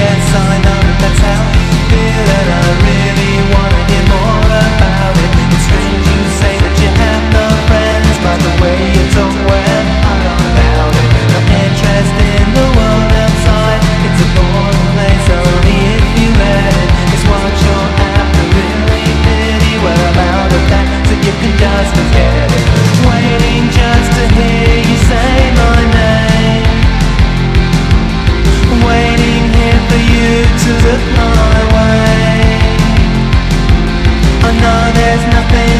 yes, I know that's how you feel, and I really wanna hear more about it. It's strange you say that you have no friends, by the way you talk when I don't about it. No interest in the world outside, it's a boring place only if you let it. It's what you're after, really pity. Well, I'm out of that, so you can just forget it. Waiting just to hear you say my name, waiting here for you to look my way. I know there's nothing